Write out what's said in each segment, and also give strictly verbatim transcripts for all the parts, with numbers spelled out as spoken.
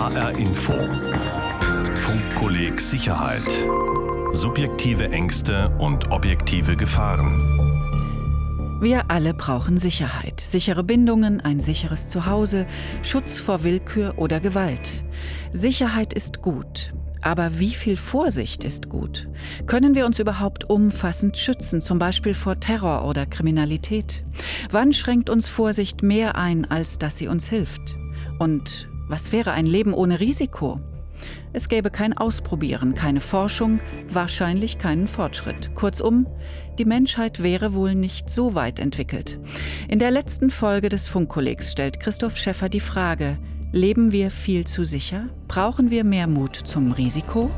H R Info. Funkkolleg Sicherheit. Subjektive Ängste und objektive Gefahren. Wir alle brauchen Sicherheit. Sichere Bindungen, ein sicheres Zuhause, Schutz vor Willkür oder Gewalt. Sicherheit ist gut. Aber wie viel Vorsicht ist gut? Können wir uns überhaupt umfassend schützen, zum Beispiel vor Terror oder Kriminalität? Wann schränkt uns Vorsicht mehr ein, als dass sie uns hilft? Und was wäre ein Leben ohne Risiko? Es gäbe kein Ausprobieren, keine Forschung, wahrscheinlich keinen Fortschritt. Kurzum, die Menschheit wäre wohl nicht so weit entwickelt. In der letzten Folge des Funkkollegs stellt Christoph Schäffer die Frage: Leben wir viel zu sicher? Brauchen wir mehr Mut zum Risiko?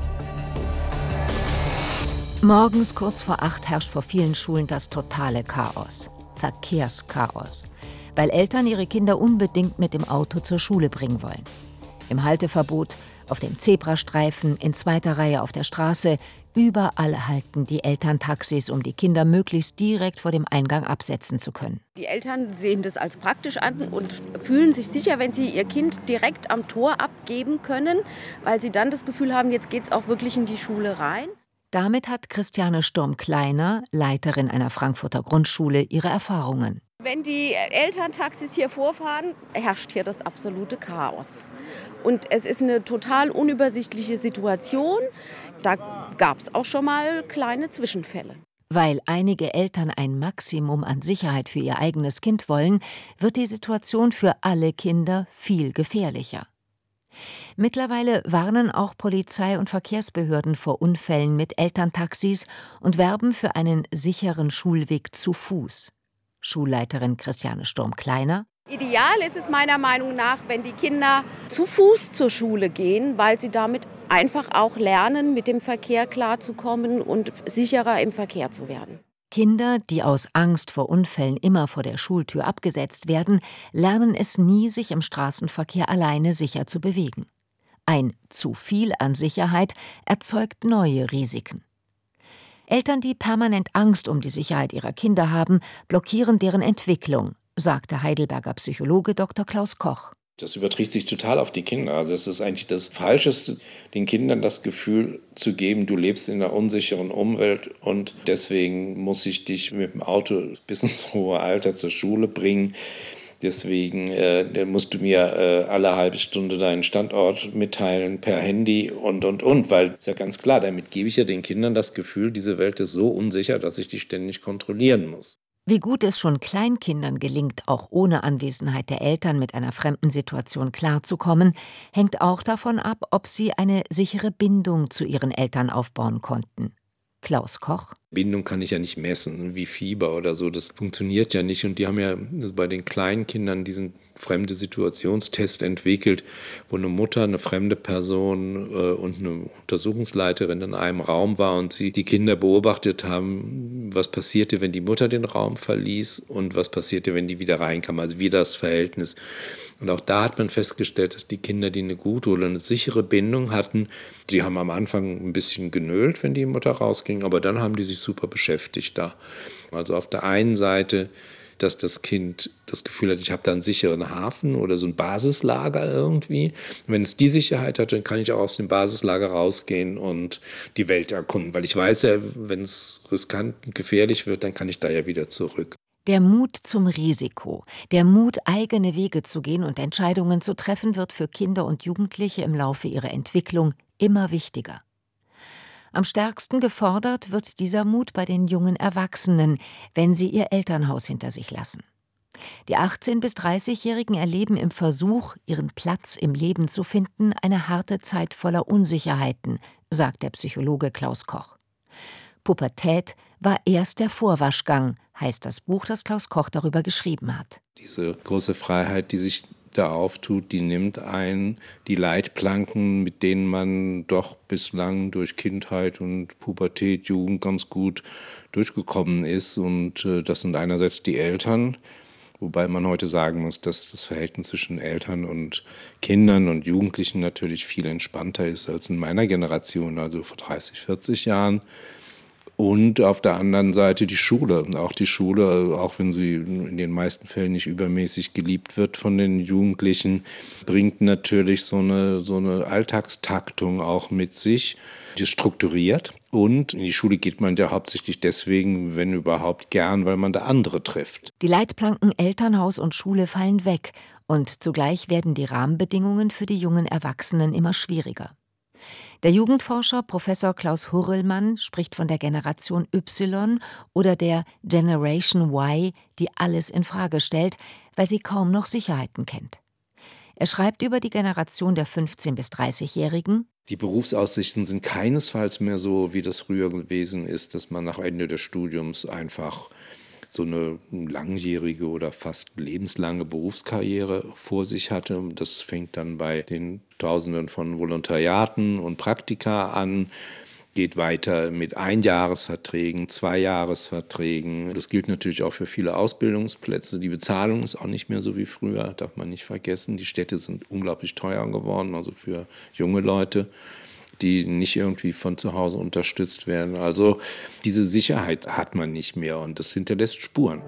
Morgens kurz vor acht herrscht vor vielen Schulen das totale Chaos. Verkehrschaos. Weil Eltern ihre Kinder unbedingt mit dem Auto zur Schule bringen wollen. Im Halteverbot, auf dem Zebrastreifen, in zweiter Reihe auf der Straße, überall halten die Eltern Taxis, um die Kinder möglichst direkt vor dem Eingang absetzen zu können. Die Eltern sehen das als praktisch an und fühlen sich sicher, wenn sie ihr Kind direkt am Tor abgeben können, weil sie dann das Gefühl haben, jetzt geht es auch wirklich in die Schule rein. Damit hat Christiane Sturm-Kleiner, Leiterin einer Frankfurter Grundschule, ihre Erfahrungen. Wenn die Elterntaxis hier vorfahren, herrscht hier das absolute Chaos. Und es ist eine total unübersichtliche Situation. Da gab es auch schon mal kleine Zwischenfälle. Weil einige Eltern ein Maximum an Sicherheit für ihr eigenes Kind wollen, wird die Situation für alle Kinder viel gefährlicher. Mittlerweile warnen auch Polizei und Verkehrsbehörden vor Unfällen mit Elterntaxis und werben für einen sicheren Schulweg zu Fuß. Schulleiterin Christiane Sturm-Kleiner: Ideal ist es meiner Meinung nach, wenn die Kinder zu Fuß zur Schule gehen, weil sie damit einfach auch lernen, mit dem Verkehr klarzukommen und sicherer im Verkehr zu werden. Kinder, die aus Angst vor Unfällen immer vor der Schultür abgesetzt werden, lernen es nie, sich im Straßenverkehr alleine sicher zu bewegen. Ein zu viel an Sicherheit erzeugt neue Risiken. Eltern, die permanent Angst um die Sicherheit ihrer Kinder haben, blockieren deren Entwicklung, sagte Heidelberger Psychologe Doktor Klaus Koch. Das überträgt sich total auf die Kinder. Also es ist eigentlich das Falscheste, den Kindern das Gefühl zu geben, du lebst in einer unsicheren Umwelt und deswegen muss ich dich mit dem Auto bis ins hohe Alter zur Schule bringen. Deswegen äh, musst du mir äh, alle halbe Stunde deinen Standort mitteilen per Handy und, und, und. Weil, ist ja ganz klar, damit gebe ich ja den Kindern das Gefühl, diese Welt ist so unsicher, dass ich die ständig kontrollieren muss. Wie gut es schon Kleinkindern gelingt, auch ohne Anwesenheit der Eltern mit einer fremden Situation klarzukommen, hängt auch davon ab, ob sie eine sichere Bindung zu ihren Eltern aufbauen konnten. Klaus Koch: Bindung kann ich ja nicht messen, wie Fieber oder so, das funktioniert ja nicht. Und die haben ja bei den kleinen Kindern diesen fremde Situationstest entwickelt, wo eine Mutter, eine fremde Person äh, und eine Untersuchungsleiterin in einem Raum war und sie die Kinder beobachtet haben, was passierte, wenn die Mutter den Raum verließ und was passierte, wenn die wieder reinkam, also wie das Verhältnis. Und auch da hat man festgestellt, dass die Kinder, die eine gute oder eine sichere Bindung hatten, die haben am Anfang ein bisschen genölt, wenn die Mutter rausging, aber dann haben die sich super beschäftigt da. Also auf der einen Seite, dass das Kind das Gefühl hat, ich habe da einen sicheren Hafen oder so ein Basislager irgendwie. Und wenn es die Sicherheit hat, dann kann ich auch aus dem Basislager rausgehen und die Welt erkunden. Weil ich weiß ja, wenn es riskant und gefährlich wird, dann kann ich da ja wieder zurück. Der Mut zum Risiko, der Mut, eigene Wege zu gehen und Entscheidungen zu treffen, wird für Kinder und Jugendliche im Laufe ihrer Entwicklung immer wichtiger. Am stärksten gefordert wird dieser Mut bei den jungen Erwachsenen, wenn sie ihr Elternhaus hinter sich lassen. Die achtzehn- bis dreißigjährigen erleben im Versuch, ihren Platz im Leben zu finden, eine harte Zeit voller Unsicherheiten, sagt der Psychologe Klaus Koch. Pubertät war erst der Vorwaschgang, heißt das Buch, das Klaus Koch darüber geschrieben hat. Diese große Freiheit, die sich da auftut, die nimmt ein die Leitplanken, mit denen man doch bislang durch Kindheit und Pubertät, Jugend ganz gut durchgekommen ist. Und äh, das sind einerseits die Eltern, wobei man heute sagen muss, dass das Verhältnis zwischen Eltern und Kindern und Jugendlichen natürlich viel entspannter ist als in meiner Generation, also vor dreißig, vierzig Jahren. Und auf der anderen Seite die Schule. Auch die Schule, auch wenn sie in den meisten Fällen nicht übermäßig geliebt wird von den Jugendlichen, bringt natürlich so eine, so eine Alltagstaktung auch mit sich. Die ist strukturiert. Und in die Schule geht man ja hauptsächlich deswegen, wenn überhaupt, gern, weil man da andere trifft. Die Leitplanken Elternhaus und Schule fallen weg. Und zugleich werden die Rahmenbedingungen für die jungen Erwachsenen immer schwieriger. Der Jugendforscher Professor Klaus Hurrellmann spricht von der Generation Y oder der Generation Y, die alles in Frage stellt, weil sie kaum noch Sicherheiten kennt. Er schreibt über die Generation der fünfzehn- bis dreißigjährigen: Die Berufsaussichten sind keinesfalls mehr so, wie das früher gewesen ist, dass man nach Ende des Studiums einfach so eine langjährige oder fast lebenslange Berufskarriere vor sich hatte. Das fängt dann bei den Tausenden von Volontariaten und Praktika an, geht weiter mit Einjahresverträgen, Zweijahresverträgen. Das gilt natürlich auch für viele Ausbildungsplätze. Die Bezahlung ist auch nicht mehr so wie früher, darf man nicht vergessen. Die Städte sind unglaublich teuer geworden, also für junge Leute, die nicht irgendwie von zu Hause unterstützt werden. Also diese Sicherheit hat man nicht mehr und das hinterlässt Spuren.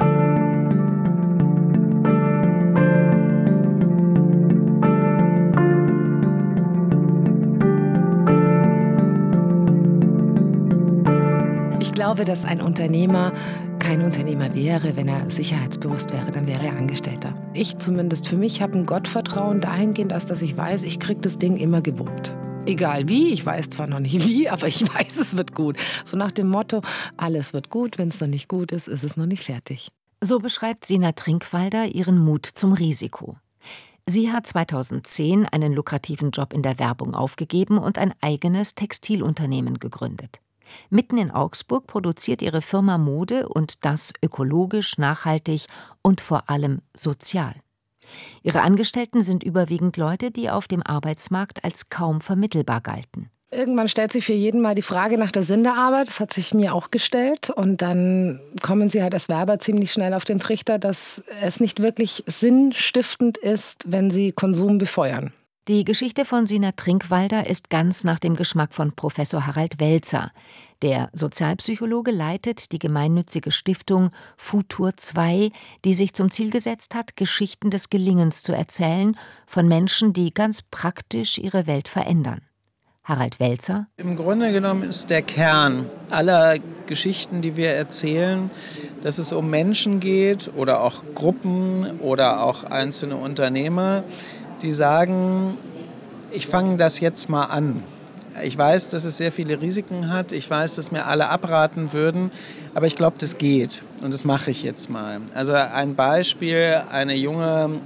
Ich glaube, dass ein Unternehmer kein Unternehmer wäre, wenn er sicherheitsbewusst wäre, dann wäre er Angestellter. Ich zumindest für mich habe ein Gottvertrauen dahingehend, als dass ich weiß, ich kriege das Ding immer gewuppt. Egal wie, ich weiß zwar noch nicht wie, aber ich weiß, es wird gut. So nach dem Motto, alles wird gut, wenn es noch nicht gut ist, ist es noch nicht fertig. So beschreibt Sina Trinkwalder ihren Mut zum Risiko. Sie hat zweitausendzehn einen lukrativen Job in der Werbung aufgegeben und ein eigenes Textilunternehmen gegründet. Mitten in Augsburg produziert ihre Firma Mode und das ökologisch, nachhaltig und vor allem sozial. Ihre Angestellten sind überwiegend Leute, die auf dem Arbeitsmarkt als kaum vermittelbar galten. Irgendwann stellt sich für jeden mal die Frage nach der Sinn der Arbeit. Das hat sich mir auch gestellt. Und dann kommen sie halt als Werber ziemlich schnell auf den Trichter, dass es nicht wirklich sinnstiftend ist, wenn sie Konsum befeuern. Die Geschichte von Sina Trinkwalder ist ganz nach dem Geschmack von Professor Harald Welzer. Der Sozialpsychologe leitet die gemeinnützige Stiftung Futur zwei, die sich zum Ziel gesetzt hat, Geschichten des Gelingens zu erzählen von Menschen, die ganz praktisch ihre Welt verändern. Harald Welzer: Im Grunde genommen ist der Kern aller Geschichten, die wir erzählen, dass es um Menschen geht oder auch Gruppen oder auch einzelne Unternehmer, die sagen, ich fange das jetzt mal an. Ich weiß, dass es sehr viele Risiken hat. Ich weiß, dass mir alle abraten würden. Aber ich glaube, das geht. Und das mache ich jetzt mal. Also ein Beispiel, eine junge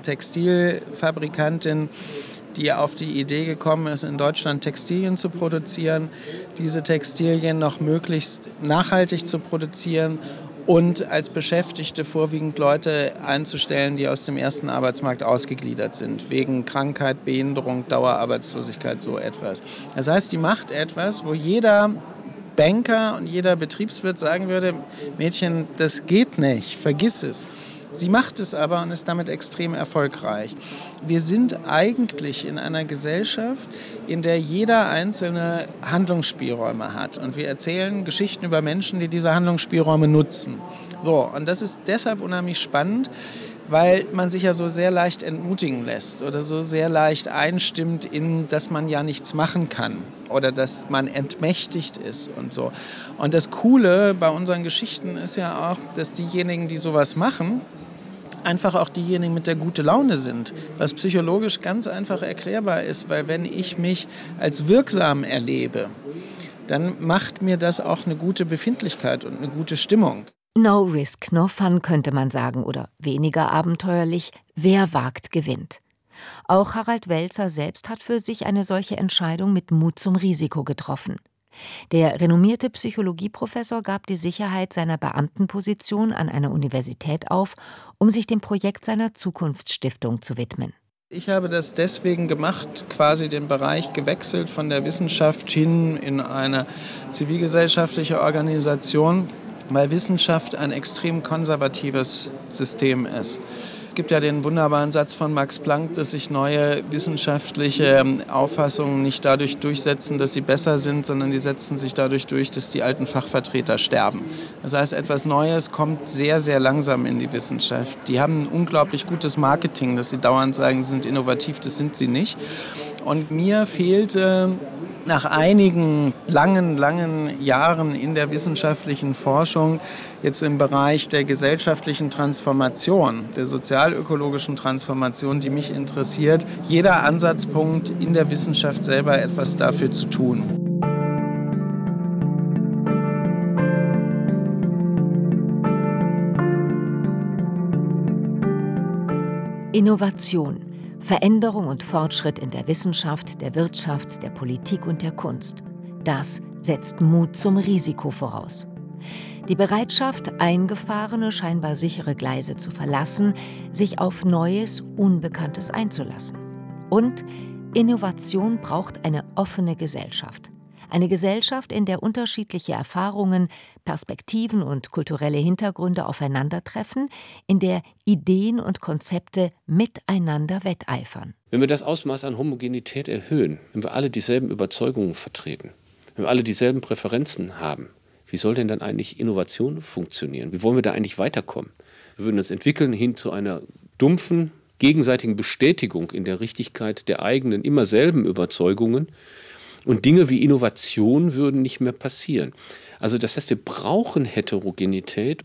Textilfabrikantin, die auf die Idee gekommen ist, in Deutschland Textilien zu produzieren, diese Textilien noch möglichst nachhaltig zu produzieren und als Beschäftigte vorwiegend Leute einzustellen, die aus dem ersten Arbeitsmarkt ausgegliedert sind, wegen Krankheit, Behinderung, Dauerarbeitslosigkeit, so etwas. Das heißt, die macht etwas, wo jeder Banker und jeder Betriebswirt sagen würde, Mädchen, das geht nicht, vergiss es. Sie macht es aber und ist damit extrem erfolgreich. Wir sind eigentlich in einer Gesellschaft, in der jeder Einzelne Handlungsspielräume hat. Und wir erzählen Geschichten über Menschen, die diese Handlungsspielräume nutzen. So, und das ist deshalb unheimlich spannend, weil man sich ja so sehr leicht entmutigen lässt oder so sehr leicht einstimmt in, dass man ja nichts machen kann oder dass man entmächtigt ist und so. Und das Coole bei unseren Geschichten ist ja auch, dass diejenigen, die sowas machen, einfach auch diejenigen mit der gute Laune sind, was psychologisch ganz einfach erklärbar ist, weil wenn ich mich als wirksam erlebe, dann macht mir das auch eine gute Befindlichkeit und eine gute Stimmung. No risk, no fun könnte man sagen, oder weniger abenteuerlich, wer wagt, gewinnt. Auch Harald Welzer selbst hat für sich eine solche Entscheidung mit Mut zum Risiko getroffen. Der renommierte Psychologieprofessor gab die Sicherheit seiner Beamtenposition an einer Universität auf, um sich dem Projekt seiner Zukunftsstiftung zu widmen. Ich habe das deswegen gemacht, quasi den Bereich gewechselt von der Wissenschaft hin in eine zivilgesellschaftliche Organisation, weil Wissenschaft ein extrem konservatives System ist. Es gibt ja den wunderbaren Satz von Max Planck, dass sich neue wissenschaftliche Auffassungen nicht dadurch durchsetzen, dass sie besser sind, sondern die setzen sich dadurch durch, dass die alten Fachvertreter sterben. Das heißt, etwas Neues kommt sehr, sehr langsam in die Wissenschaft. Die haben ein unglaublich gutes Marketing, dass sie dauernd sagen, sie sind innovativ, das sind sie nicht. Und mir fehlte nach einigen langen, langen Jahren in der wissenschaftlichen Forschung jetzt im Bereich der gesellschaftlichen Transformation, der sozialökologischen Transformation, die mich interessiert, jeder Ansatzpunkt in der Wissenschaft selber etwas dafür zu tun. Innovation. Veränderung und Fortschritt in der Wissenschaft, der Wirtschaft, der Politik und der Kunst. Das setzt Mut zum Risiko voraus. Die Bereitschaft, eingefahrene, scheinbar sichere Gleise zu verlassen, sich auf Neues, Unbekanntes einzulassen. Und Innovation braucht eine offene Gesellschaft. Eine Gesellschaft, in der unterschiedliche Erfahrungen, Perspektiven und kulturelle Hintergründe aufeinandertreffen, in der Ideen und Konzepte miteinander wetteifern. Wenn wir das Ausmaß an Homogenität erhöhen, wenn wir alle dieselben Überzeugungen vertreten, wenn wir alle dieselben Präferenzen haben, wie soll denn dann eigentlich Innovation funktionieren? Wie wollen wir da eigentlich weiterkommen? Wir würden uns entwickeln hin zu einer dumpfen, gegenseitigen Bestätigung in der Richtigkeit der eigenen, immer selben Überzeugungen. Und Dinge wie Innovation würden nicht mehr passieren. Also das heißt, wir brauchen Heterogenität,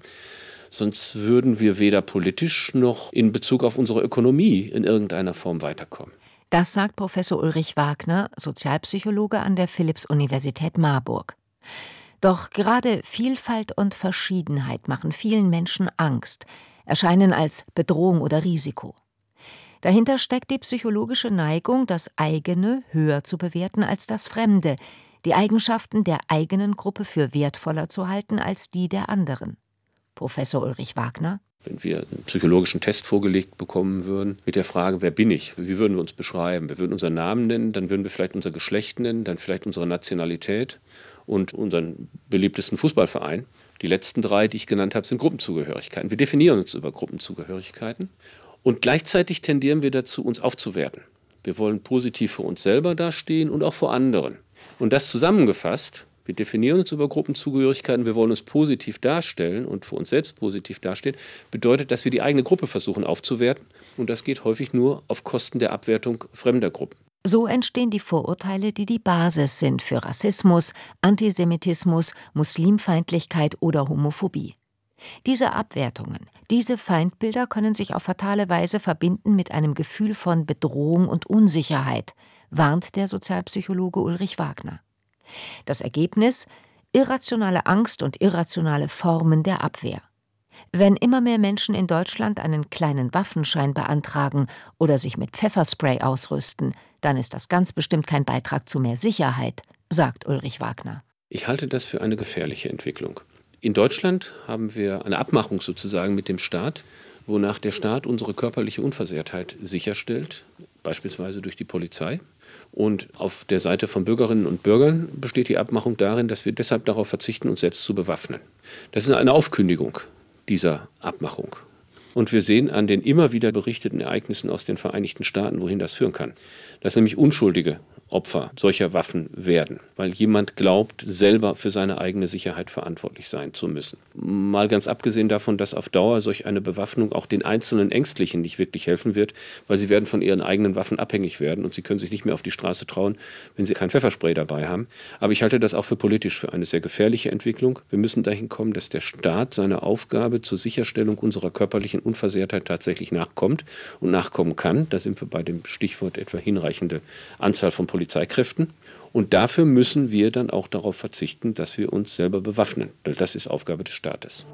sonst würden wir weder politisch noch in Bezug auf unsere Ökonomie in irgendeiner Form weiterkommen. Das sagt Professor Ulrich Wagner, Sozialpsychologe an der Philipps-Universität Marburg. Doch gerade Vielfalt und Verschiedenheit machen vielen Menschen Angst, erscheinen als Bedrohung oder Risiko. Dahinter steckt die psychologische Neigung, das eigene höher zu bewerten als das Fremde, die Eigenschaften der eigenen Gruppe für wertvoller zu halten als die der anderen. Professor Ulrich Wagner: Wenn wir einen psychologischen Test vorgelegt bekommen würden mit der Frage, wer bin ich, wie würden wir uns beschreiben? Wir würden unseren Namen nennen, dann würden wir vielleicht unser Geschlecht nennen, dann vielleicht unsere Nationalität und unseren beliebtesten Fußballverein. Die letzten drei, die ich genannt habe, sind Gruppenzugehörigkeiten. Wir definieren uns über Gruppenzugehörigkeiten. Und gleichzeitig tendieren wir dazu, uns aufzuwerten. Wir wollen positiv für uns selber dastehen und auch vor anderen. Und das zusammengefasst, wir definieren uns über Gruppenzugehörigkeiten, wir wollen uns positiv darstellen und für uns selbst positiv dastehen, bedeutet, dass wir die eigene Gruppe versuchen aufzuwerten. Und das geht häufig nur auf Kosten der Abwertung fremder Gruppen. So entstehen die Vorurteile, die die Basis sind für Rassismus, Antisemitismus, Muslimfeindlichkeit oder Homophobie. Diese Abwertungen, diese Feindbilder können sich auf fatale Weise verbinden mit einem Gefühl von Bedrohung und Unsicherheit, warnt der Sozialpsychologe Ulrich Wagner. Das Ergebnis: irrationale Angst und irrationale Formen der Abwehr. Wenn immer mehr Menschen in Deutschland einen kleinen Waffenschein beantragen oder sich mit Pfefferspray ausrüsten, dann ist das ganz bestimmt kein Beitrag zu mehr Sicherheit, sagt Ulrich Wagner. Ich halte das für eine gefährliche Entwicklung. In Deutschland haben wir eine Abmachung sozusagen mit dem Staat, wonach der Staat unsere körperliche Unversehrtheit sicherstellt, beispielsweise durch die Polizei. Und auf der Seite von Bürgerinnen und Bürgern besteht die Abmachung darin, dass wir deshalb darauf verzichten, uns selbst zu bewaffnen. Das ist eine Aufkündigung dieser Abmachung. Und wir sehen an den immer wieder berichteten Ereignissen aus den Vereinigten Staaten, wohin das führen kann. Dass nämlich unschuldige Opfer solcher Waffen werden, weil jemand glaubt, selber für seine eigene Sicherheit verantwortlich sein zu müssen. Mal ganz abgesehen davon, dass auf Dauer solch eine Bewaffnung auch den einzelnen Ängstlichen nicht wirklich helfen wird, weil sie werden von ihren eigenen Waffen abhängig werden und sie können sich nicht mehr auf die Straße trauen, wenn sie kein Pfefferspray dabei haben. Aber ich halte das auch für politisch für eine sehr gefährliche Entwicklung. Wir müssen dahin kommen, dass der Staat seiner Aufgabe zur Sicherstellung unserer körperlichen Unversehrtheit tatsächlich nachkommt und nachkommen kann. Da sind wir bei dem Stichwort etwa hinreichende Anzahl von Polizeikräften. Und dafür müssen wir dann auch darauf verzichten, dass wir uns selber bewaffnen. Weil das ist Aufgabe des Staates.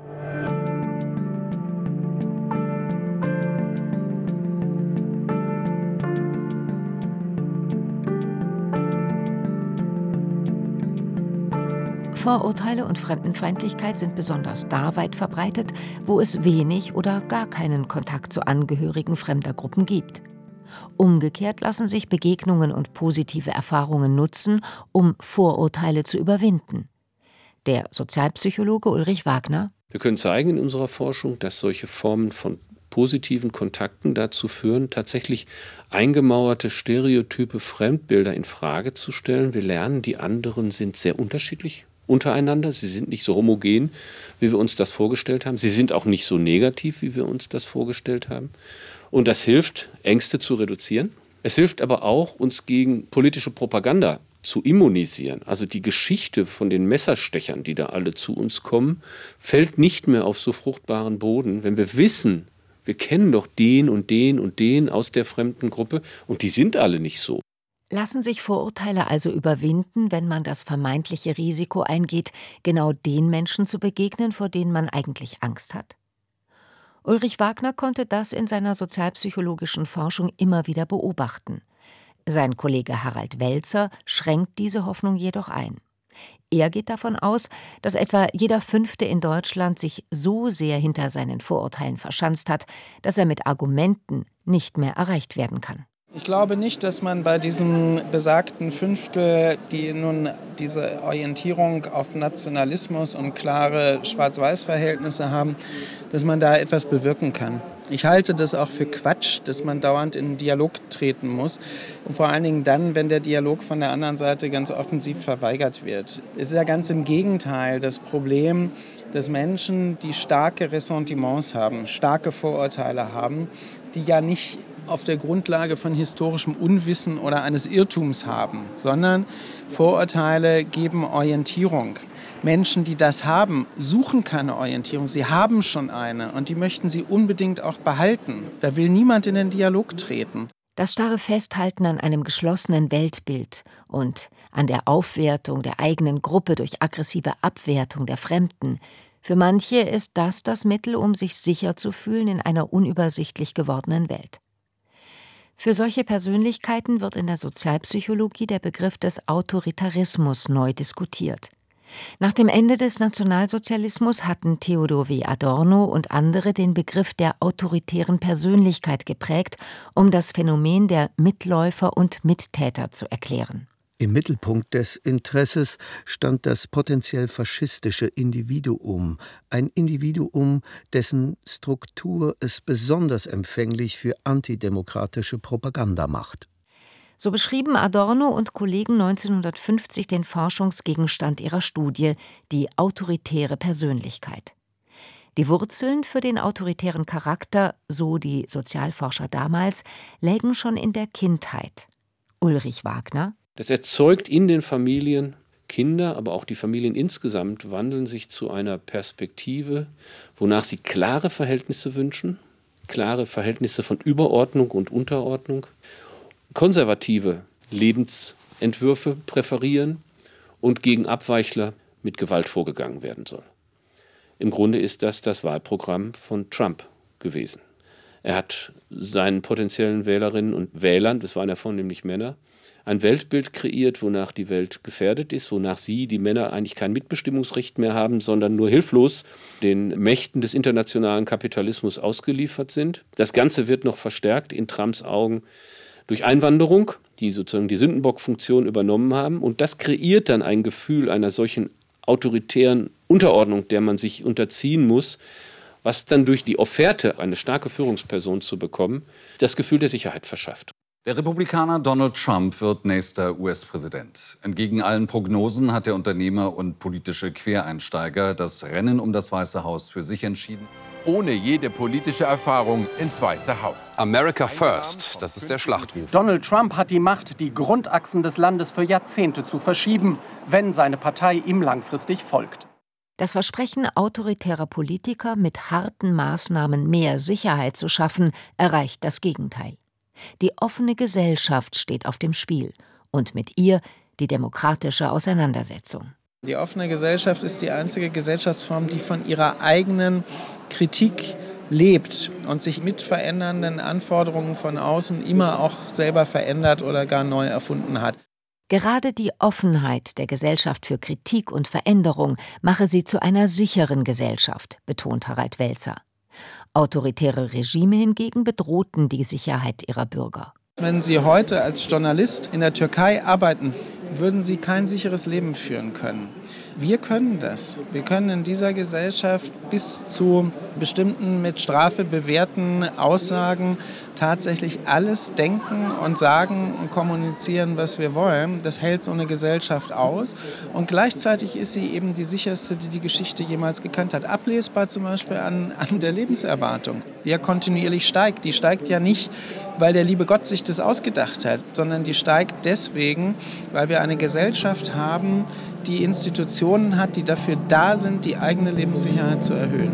Vorurteile und Fremdenfeindlichkeit sind besonders da weit verbreitet, wo es wenig oder gar keinen Kontakt zu Angehörigen fremder Gruppen gibt. Umgekehrt lassen sich Begegnungen und positive Erfahrungen nutzen, um Vorurteile zu überwinden. Der Sozialpsychologe Ulrich Wagner: Wir können zeigen in unserer Forschung, dass solche Formen von positiven Kontakten dazu führen, tatsächlich eingemauerte stereotype Fremdbilder in Frage zu stellen. Wir lernen, die anderen sind sehr unterschiedlich untereinander. Sie sind nicht so homogen, wie wir uns das vorgestellt haben. Sie sind auch nicht so negativ, wie wir uns das vorgestellt haben. Und das hilft, Ängste zu reduzieren. Es hilft aber auch, uns gegen politische Propaganda zu immunisieren. Also die Geschichte von den Messerstechern, die da alle zu uns kommen, fällt nicht mehr auf so fruchtbaren Boden, wenn wir wissen, wir kennen doch den und den und den aus der fremden Gruppe und die sind alle nicht so. Lassen sich Vorurteile also überwinden, wenn man das vermeintliche Risiko eingeht, genau den Menschen zu begegnen, vor denen man eigentlich Angst hat? Ulrich Wagner konnte das in seiner sozialpsychologischen Forschung immer wieder beobachten. Sein Kollege Harald Welzer schränkt diese Hoffnung jedoch ein. Er geht davon aus, dass etwa jeder Fünfte in Deutschland sich so sehr hinter seinen Vorurteilen verschanzt hat, dass er mit Argumenten nicht mehr erreicht werden kann. Ich glaube nicht, dass man bei diesem besagten Fünftel, die nun diese Orientierung auf Nationalismus und klare Schwarz-Weiß-Verhältnisse haben, dass man da etwas bewirken kann. Ich halte das auch für Quatsch, dass man dauernd in einen Dialog treten muss. Und vor allen Dingen dann, wenn der Dialog von der anderen Seite ganz offensiv verweigert wird. Es ist ja ganz im Gegenteil das Problem, dass Menschen, die starke Ressentiments haben, starke Vorurteile haben, die ja nicht auf der Grundlage von historischem Unwissen oder eines Irrtums haben, sondern Vorurteile geben Orientierung. Menschen, die das haben, suchen keine Orientierung. Sie haben schon eine und die möchten sie unbedingt auch behalten. Da will niemand in den Dialog treten. Das starre Festhalten an einem geschlossenen Weltbild und an der Aufwertung der eigenen Gruppe durch aggressive Abwertung der Fremden, für manche ist das das Mittel, um sich sicher zu fühlen in einer unübersichtlich gewordenen Welt. Für solche Persönlichkeiten wird in der Sozialpsychologie der Begriff des Autoritarismus neu diskutiert. Nach dem Ende des Nationalsozialismus hatten Theodor W. Adorno und andere den Begriff der autoritären Persönlichkeit geprägt, um das Phänomen der Mitläufer und Mittäter zu erklären. Im Mittelpunkt des Interesses stand das potenziell faschistische Individuum, ein Individuum, dessen Struktur es besonders empfänglich für antidemokratische Propaganda macht. So beschrieben Adorno und Kollegen neunzehnhundertfünfzig den Forschungsgegenstand ihrer Studie, die autoritäre Persönlichkeit. Die Wurzeln für den autoritären Charakter, so die Sozialforscher damals, lägen schon in der Kindheit. Ulrich Wagner: Das erzeugt in den Familien Kinder, aber auch die Familien insgesamt wandeln sich zu einer Perspektive, wonach sie klare Verhältnisse wünschen, klare Verhältnisse von Überordnung und Unterordnung, konservative Lebensentwürfe präferieren und gegen Abweichler mit Gewalt vorgegangen werden soll. Im Grunde ist das das Wahlprogramm von Trump gewesen. Er hat seinen potenziellen Wählerinnen und Wählern, das waren ja vornehmlich Männer, ein Weltbild kreiert, wonach die Welt gefährdet ist, wonach sie, die Männer, eigentlich kein Mitbestimmungsrecht mehr haben, sondern nur hilflos den Mächten des internationalen Kapitalismus ausgeliefert sind. Das Ganze wird noch verstärkt in Trumps Augen durch Einwanderung, die sozusagen die Sündenbock-Funktion übernommen haben. Und das kreiert dann ein Gefühl einer solchen autoritären Unterordnung, der man sich unterziehen muss, was dann durch die Offerte, eine starke Führungsperson zu bekommen, das Gefühl der Sicherheit verschafft. Der Republikaner Donald Trump wird nächster U S-Präsident. Entgegen allen Prognosen hat der Unternehmer und politische Quereinsteiger das Rennen um das Weiße Haus für sich entschieden. Ohne jede politische Erfahrung ins Weiße Haus. America First, das ist der Schlachtruf. Donald Trump hat die Macht, die Grundachsen des Landes für Jahrzehnte zu verschieben, wenn seine Partei ihm langfristig folgt. Das Versprechen autoritärer Politiker, mit harten Maßnahmen mehr Sicherheit zu schaffen, erreicht das Gegenteil. Die offene Gesellschaft steht auf dem Spiel und mit ihr die demokratische Auseinandersetzung. Die offene Gesellschaft ist die einzige Gesellschaftsform, die von ihrer eigenen Kritik lebt und sich mit verändernden Anforderungen von außen immer auch selber verändert oder gar neu erfunden hat. Gerade die Offenheit der Gesellschaft für Kritik und Veränderung mache sie zu einer sicheren Gesellschaft, betont Harald Welzer. Autoritäre Regime hingegen bedrohten die Sicherheit ihrer Bürger. Wenn Sie heute als Journalist in der Türkei arbeiten, würden sie kein sicheres Leben führen können. Wir können das. Wir können in dieser Gesellschaft bis zu bestimmten mit Strafe bewehrten Aussagen tatsächlich alles denken und sagen und kommunizieren, was wir wollen. Das hält so eine Gesellschaft aus. Und gleichzeitig ist sie eben die sicherste, die die Geschichte jemals gekannt hat. Ablesbar zum Beispiel an, an der Lebenserwartung, die ja kontinuierlich steigt. Die steigt ja nicht, weil der liebe Gott sich das ausgedacht hat, sondern die steigt deswegen, weil wir eine Gesellschaft haben, die Institutionen hat, die dafür da sind, die eigene Lebenssicherheit zu erhöhen.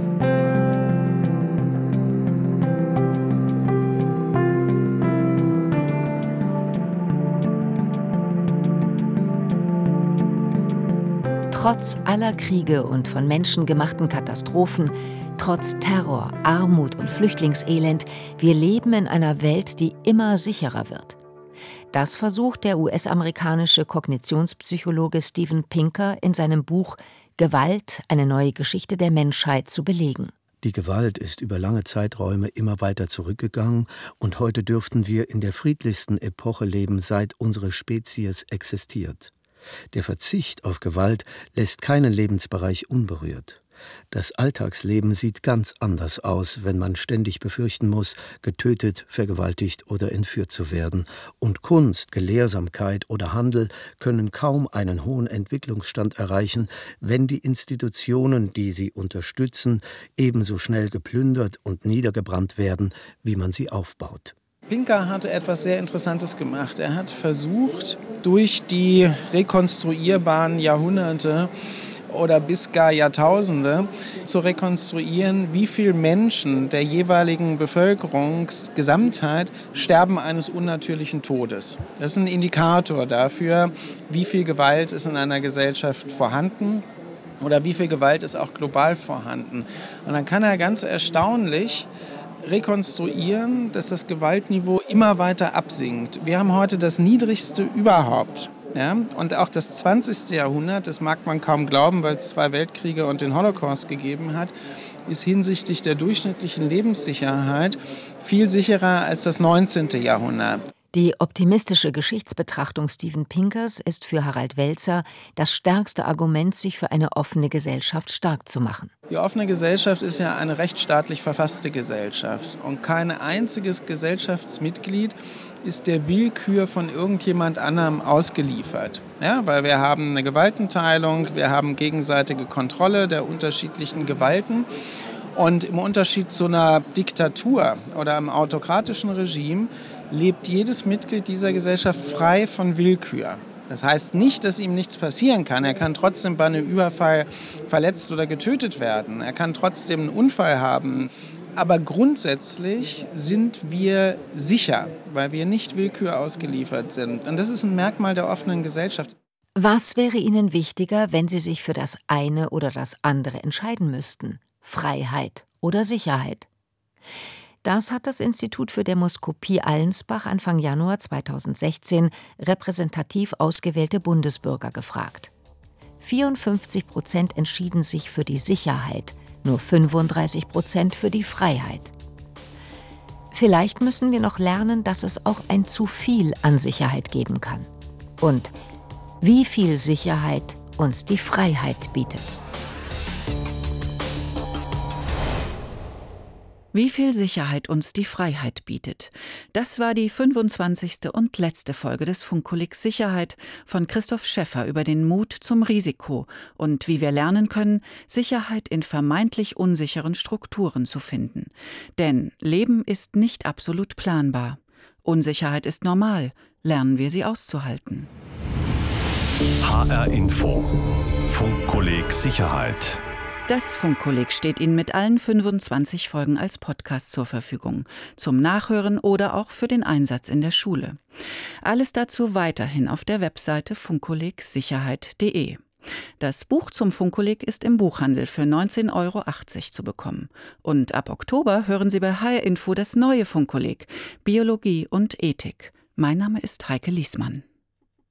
Trotz aller Kriege und von Menschen gemachten Katastrophen, trotz Terror, Armut und Flüchtlingselend, wir leben in einer Welt, die immer sicherer wird. Das versucht der U S-amerikanische Kognitionspsychologe Steven Pinker in seinem Buch »Gewalt – eine neue Geschichte der Menschheit« zu belegen. Die Gewalt ist über lange Zeiträume immer weiter zurückgegangen und heute dürften wir in der friedlichsten Epoche leben, seit unsere Spezies existiert. Der Verzicht auf Gewalt lässt keinen Lebensbereich unberührt. Das Alltagsleben sieht ganz anders aus, wenn man ständig befürchten muss, getötet, vergewaltigt oder entführt zu werden. Und Kunst, Gelehrsamkeit oder Handel können kaum einen hohen Entwicklungsstand erreichen, wenn die Institutionen, die sie unterstützen, ebenso schnell geplündert und niedergebrannt werden, wie man sie aufbaut. Pinker hatte etwas sehr Interessantes gemacht. Er hat versucht, durch die rekonstruierbaren Jahrhunderte oder bis gar Jahrtausende zu rekonstruieren, wie viele Menschen der jeweiligen Bevölkerungsgesamtheit sterben eines unnatürlichen Todes. Das ist ein Indikator dafür, wie viel Gewalt ist in einer Gesellschaft vorhanden oder wie viel Gewalt ist auch global vorhanden. Und dann kann er ganz erstaunlich rekonstruieren, dass das Gewaltniveau immer weiter absinkt. Wir haben heute das niedrigste überhaupt. Ja, und auch das zwanzigste Jahrhundert, das mag man kaum glauben, weil es zwei Weltkriege und den Holocaust gegeben hat, ist hinsichtlich der durchschnittlichen Lebenssicherheit viel sicherer als das neunzehnte Jahrhundert. Die optimistische Geschichtsbetrachtung Steven Pinkers ist für Harald Welzer das stärkste Argument, sich für eine offene Gesellschaft stark zu machen. Die offene Gesellschaft ist ja eine rechtsstaatlich verfasste Gesellschaft. Und kein einziges Gesellschaftsmitglied ist der Willkür von irgendjemand anderem ausgeliefert. Ja, weil wir haben eine Gewaltenteilung, wir haben gegenseitige Kontrolle der unterschiedlichen Gewalten. Und im Unterschied zu einer Diktatur oder einem autokratischen Regime lebt jedes Mitglied dieser Gesellschaft frei von Willkür. Das heißt nicht, dass ihm nichts passieren kann. Er kann trotzdem bei einem Überfall verletzt oder getötet werden. Er kann trotzdem einen Unfall haben. Aber grundsätzlich sind wir sicher, weil wir nicht Willkür ausgeliefert sind. Und das ist ein Merkmal der offenen Gesellschaft. Was wäre Ihnen wichtiger, wenn Sie sich für das eine oder das andere entscheiden müssten? Freiheit oder Sicherheit? Das hat das Institut für Demoskopie Allensbach Anfang Januar zweitausendsechzehn repräsentativ ausgewählte Bundesbürger gefragt. vierundfünfzig Prozent entschieden sich für die Sicherheit, nur fünfunddreißig Prozent für die Freiheit. Vielleicht müssen wir noch lernen, dass es auch ein zu viel an Sicherheit geben kann. Und wie viel Sicherheit uns die Freiheit bietet. Wie viel Sicherheit uns die Freiheit bietet. Das war die fünfundzwanzigste und letzte Folge des Funkkollegs Sicherheit von Christoph Schäffer über den Mut zum Risiko und wie wir lernen können, Sicherheit in vermeintlich unsicheren Strukturen zu finden. Denn Leben ist nicht absolut planbar. Unsicherheit ist normal. Lernen wir sie auszuhalten. H R Info. Funkkolleg Sicherheit. Das Funkkolleg steht Ihnen mit allen fünfundzwanzig Folgen als Podcast zur Verfügung, zum Nachhören oder auch für den Einsatz in der Schule. Alles dazu weiterhin auf der Webseite funkkolleg sicherheit punkt de. Das Buch zum Funkkolleg ist im Buchhandel für neunzehn Euro achtzig zu bekommen. Und ab Oktober hören Sie bei H R Info das neue Funkkolleg Biologie und Ethik. Mein Name ist Heike Liesmann.